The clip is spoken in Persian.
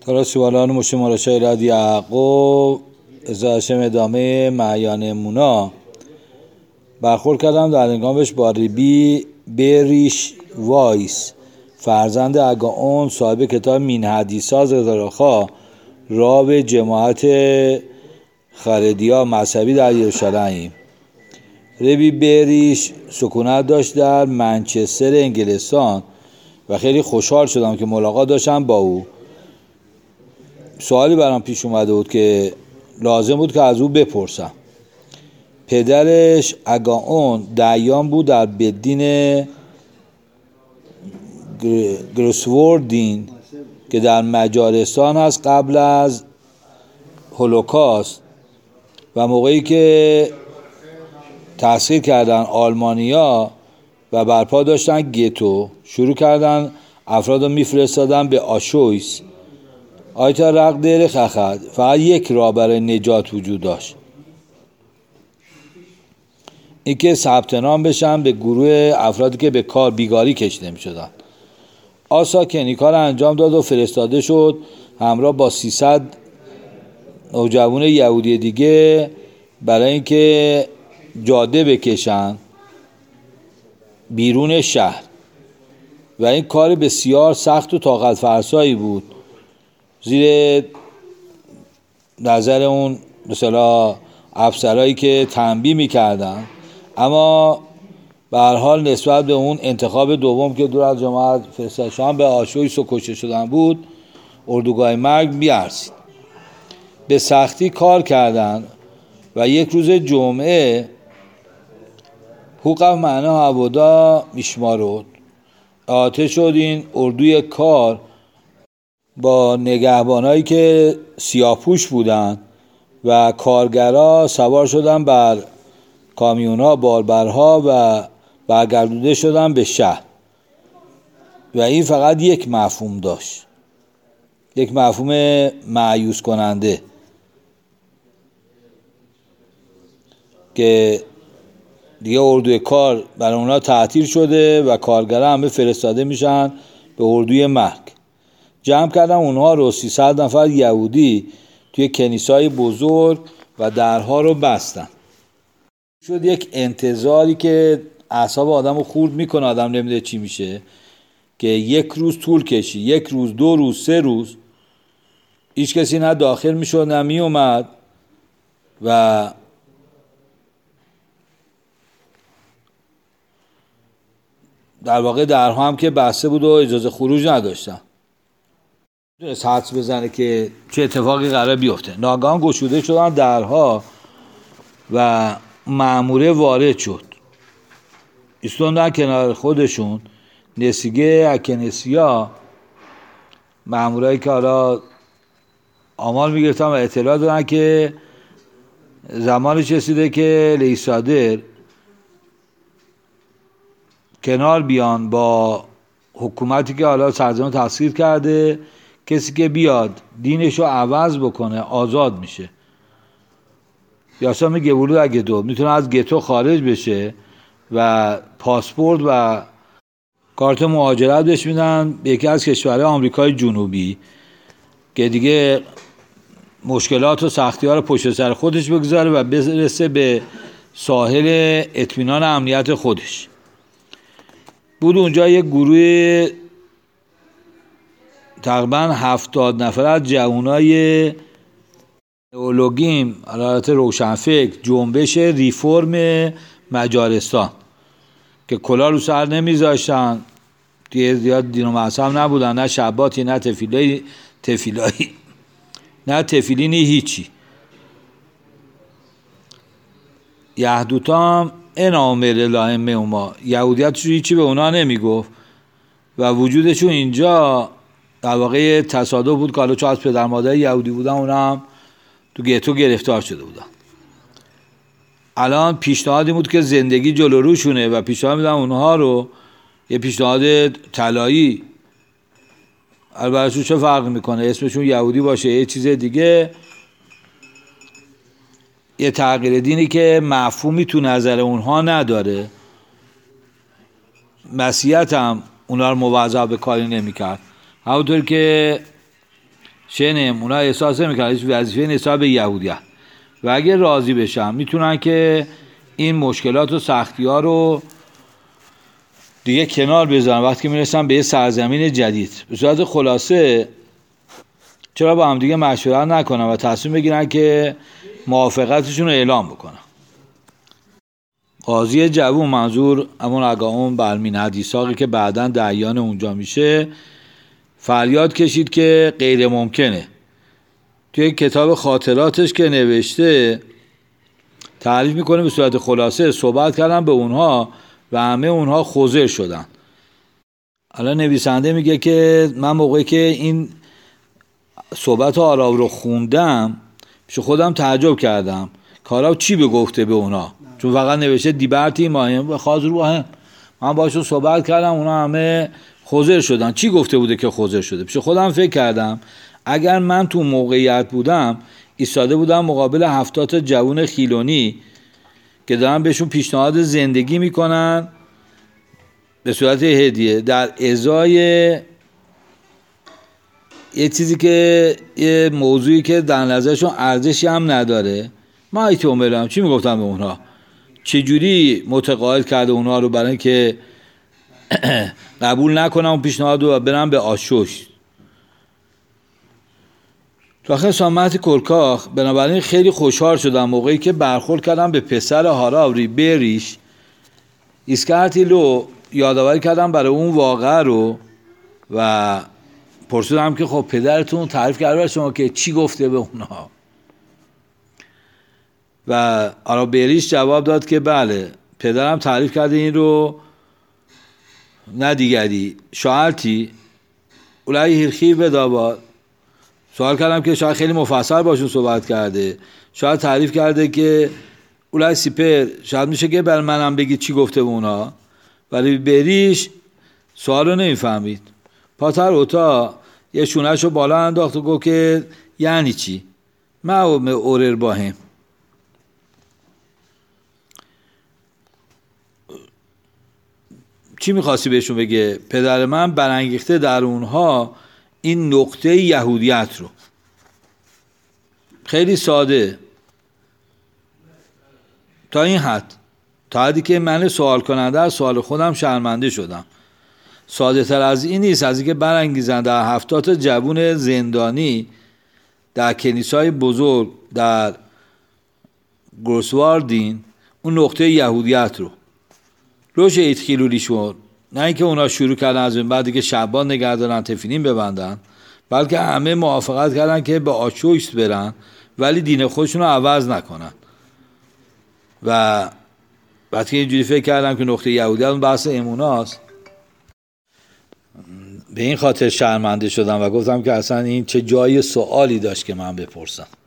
تارا سوالان مشه مراشای راد یعقوب ازاشم ادامه معیان مونا برخورد کردم در هنگامش با ریبی بریش وایس فرزند اگاون صاحب کتاب مین حدیثا زدراخا را به جماعت خردیا مذهبی در یروشلایم. ریبی بریش سکونت داشت در منچستر انگلستان و خیلی خوشحال شدم که ملاقات داشتم با او. سوالی برام پیش اومده بود که لازم بود که از او بپرسم. پدرش اگاون دیان بود در بدین گروسوردین که در مجارستان هست قبل از هولوکاست و موقعی که تحصیل کردن آلمانیا و برپا داشتن گتو شروع کردن افراد رو میفرستادن به آشویس. آیتا رق دیر خخد فقط یک راه برای نجات وجود داشت، این که ثبت نام بشن به گروه افرادی که به کار بیگاری کشیده می شدن. آسا کنی کار انجام داد و فرستاده شد همراه با 300 نوجوان یهودی دیگه برای اینکه جاده بکشن بیرون شهر و این کار بسیار سخت و طاقت فرسایی بود زیر نظر اون مثلا افسرهایی که تنبیه میکردن. اما به هر حال نسبت به اون انتخاب دوم که دور از جماعت فرستاده شدن به آشویس و کشته شدن بود اردوگاه مرگ بیارسید. به سختی کار کردن و یک روز جمعه حقوق معنا عبودا میشمارد آتش شد. این اردوی کار با نگهبانایی که سیاه‌پوش بودن و کارگرا سوار شدن بر کامیون‌ها باربرها و برگردونده شدن به شهر و این فقط یک مفهوم داشت، یک مفهوم مایوس کننده که دیگه اردوی کار برای اونا تعطیل شده و کارگرا همه فرستاده میشن به اردوی مرگ. جمع کردن اونها رو 300 نفر یهودی توی کنیسای بزرگ و درها رو بستن. شد یک انتظاری که اعصاب آدم رو خورد میکنه، آدم نمیده چی میشه، که یک روز طول کشی، یک روز، 2 روز، 3 روز هیچ کسی نه داخل میشد نه میومد و در واقع درها هم که بسته بود و اجازه خروج نداشتن. میتونست حدس بزنه که چه اتفاقی قرار بیفته. ناگهان گشوده شدن درها و مأموره وارد شد. ایستوندن کنار خودشون نسیگه اکنسیا، مأمورایی که حالا آمار میگرفتن و اطلاع دادن که زمانش رسیده که لیسادر کنار بیان با حکومتی که حالا سرزمین تسخیر کرده. کسی که بیاد دینشو عوض بکنه آزاد میشه. یاسا میگه ورود از گتو میتونه از گتو خارج بشه و پاسپورت و کارت مهاجرت بهش میدن به یکی از کشورهای آمریکای جنوبی که دیگه مشکلات و سختی ها رو پشت سر خودش بگذاره و برسه به ساحل اطمینان امنیت خودش. بود اونجا یک گروه تقریبا 70 نفر از جوانای نئولوگیم حالت روشنفکر جنبش ریفورم مجارستان که کلا رو سر نمیذاشتن، دیگه زیاد دین و مذهب نبودن، نه شباتی نه تفیلایی نه تفیلینی هیچی. یهدوتا هم انامر الهیم اوما یهودیتشون هیچی به اونا نمیگفت و وجودشون اینجا در واقع تصادف بود که حالا چون از پدر مادر یهودی بودن اونا هم تو گتو گرفتار شده بودن. الان پیشنهادی بود که زندگی جلو روشونه و پیشنهاد میدن اونها رو یه پیشنهاد طلایی، البته چه فرق میکنه اسمشون یهودی باشه یه چیز دیگه، یه تغییر دینی که مفهومی تو نظر اونها نداره. مسیحیت هم اونا رو موظف به کاری نمیکرد. همونطور که شنم اونا احساس نمیکنن هیچ وظیفه نسبت به یهودیت و اگه راضی بشن میتونن که این مشکلات و سختی ها رو دیگه کنار بذارن وقتی میرسن به یه سرزمین جدید. به صورت خلاصه چرا با هم دیگه مشورت نکنن و تصمیم بگیرن که موافقتشون رو اعلام بکنن. قاضی جوون، منظور همون اگاون برمین حدیثاقی که بعداً دعیان اونجا میشه، فریاد کشید که غیر ممکنه. توی کتاب خاطراتش که نوشته تعریف میکنه به صورت خلاصه صحبت کردن به اونها و همه اونها خوزر شدن. الان نویسنده میگه که من موقعی که این صحبت آراب رو خوندم پیش خودم تعجب کردم کارا چی بگفته به اونا، چون فقط نوشته دیبرتی ماهم و خاز رو هم. من باشون صحبت کردم اونا همه خوزر شدن. چی گفته بوده که خوزر شده؟ پیش خودم فکر کردم اگر من تو موقعیت بودم ایستاده بودم مقابل 70 جوون خیلونی که دارن بهشون پیشنهاد زندگی میکنن به صورت هدیه در ازای یه چیزی که یه موضوعی که در نظرشون ارزشی هم نداره، من ایتی عمرم چی میگفتم به اونها؟ چجوری متقاعد کرده اونها رو برای که قبول نکنم اون پیشنهاد رو و برم به آشوش. تو آخر سامت کرکاخ بنابراین خیلی خوشحال شدم موقعی که برخورد کردم به پسر هاراوری بریش ایسکرتیلو یادآوری کردم برای اون واقعه رو و پرسیدم که خب پدرتون تعریف کرده برای شما که چی گفته به اونها و آرابریش جواب داد که بله پدرم تعریف کرده این رو نه دیگری شاعرتی اولای هیرخی بداباد. سوال کردم که شاید خیلی مفصل باشون صحبت کرده، شاید تعریف کرده که اولای سیپر، شاید میشه که بر منم بگید چی گفته به اونا، ولی بریش سوال رو نمیفهمید. پاتر اوتا یه شونهش رو بالا انداخت و گفت که یعنی چی؟ ما اورر باهم. چی میخواستی بهشون بگه؟ پدر من برانگیخته در اونها این نقطه یهودیت رو. خیلی ساده تا این حد، تا حدی که من سوال کننده از سوال خودم شرمنده شدم. ساده تر از این نیست از اینکه برانگیزن در 70 جوون زندانی در کنیسای بزرگ در گروسواردین اون نقطه یهودیت رو روش ایتخیلولی شد. نه اینکه اونا شروع کردن از این بعد دیگه شبان نگه دارن تفیلین ببندن، بلکه همه موافقت کردن که به آشویست برن ولی دین خودشون رو عوض نکنن. و بعد که اینجوری فکر کردم که نقطه یهودیت اون بحث اموناست، به این خاطر شرمنده شدم و گفتم که اصلا این چه جای سوالی داشت که من بپرسم.